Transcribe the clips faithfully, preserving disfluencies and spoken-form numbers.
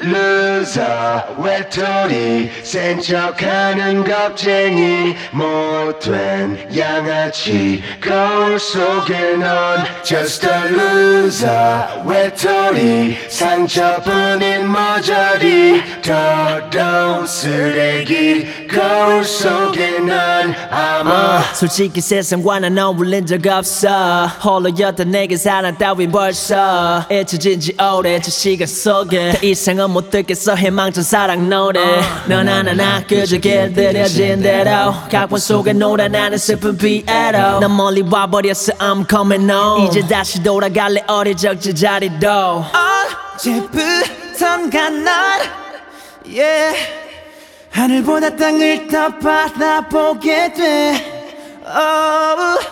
loser 외톨이 센 척하는 겁쟁이 못된 양아치 거울 속에 넌 just a loser 외톨이 상처뿐인 머저리 더러운 쓰레기 거울 속에 넌 아마 솔직히 세상과 난 어울린 적 없어 홀로였던 내게 사랑 따윈 벌써 잊혀진 지 오래 저 시간 속에 더 이상은 못 듣겠어 희망찬 사랑 노래 너나나나 그저 길들여진 대로 각본 속에 놀아 나는 슬픈 피에로 난 멀리 와버렸어 I'm coming home 이제 다시 돌아갈래 어릴 적 제자리로 언제부턴가 난 yeah. 하늘보다 땅을 더 바라보게 돼 oh,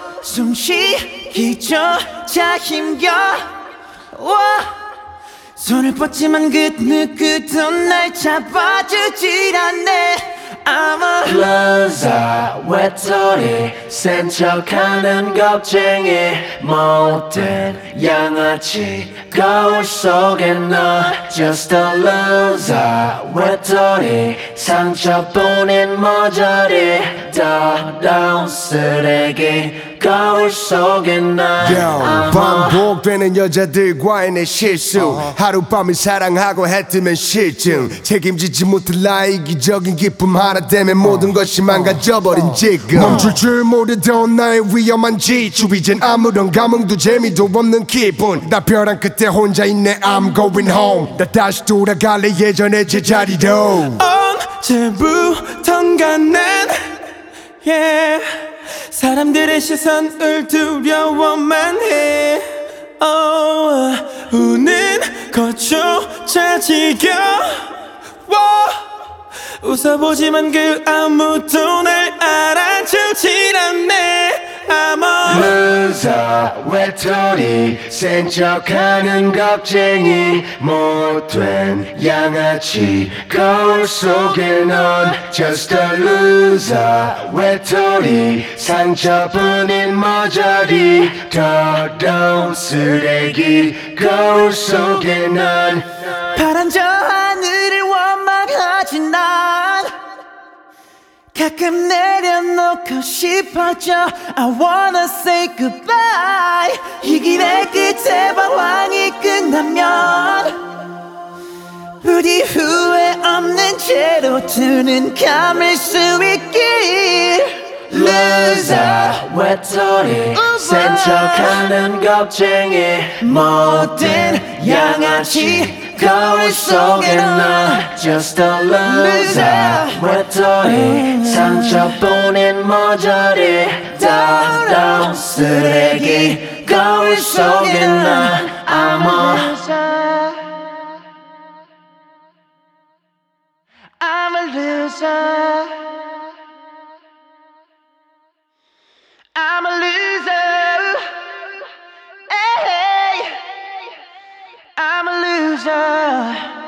숨쉬기조차 힘겨워 손을 뻗지만 그 누구도 날 잡아주질 않네 I'm a loser 외톨이 센 척하는 겁쟁이 못된 양아치 거울 속에 넌 just a loser 외톨이 상처뿐인 머저리 더러운 쓰레기 거울 속에 넌 Yo, 반복되는 여자들과의 내 실수 하룻밤을 사랑하고 해뜨면 실증 책임지지 못할 나의 이기적인 기쁨 하나 때문에 모든 것이 망가져버린 지금 멈출 줄 모르던 나의 위험한 지추 이젠 아무런 감흥도 재미도 없는 기분 나 벼랑 끝에 혼자 있네 I'm going home 나 다시 돌아갈래 예전의 제자리로 언제부턴가 난 yeah. 사람들의 시선을 두려워만 해 oh, 우는 것조차 지겨워 웃어보지만 그 아무도 날 알아주질 않네 I'm a loser 외톨이 센 척하는 겁쟁이 못된 양아치 거울 속에 넌 just a loser 외톨이 상처뿐인 머저리 더러운 쓰레기 거울 속에 넌 파란 저 하늘을 원망하지 난 가끔 내려놓고 싶어져 I wanna say goodbye 이 길의 끝에 방황이 끝나면 부디 후회 없는 채로 두 눈 감을 수 있길 loser 외톨이 센 척하는 겁쟁이 못된 양아치 거울 속에 넌 just a loser 외톨이 상처뿐인 머저리 더러운 쓰레기 거울 속에 넌 I'm a loser I'm a loser I'm a loser hey, I'm a loser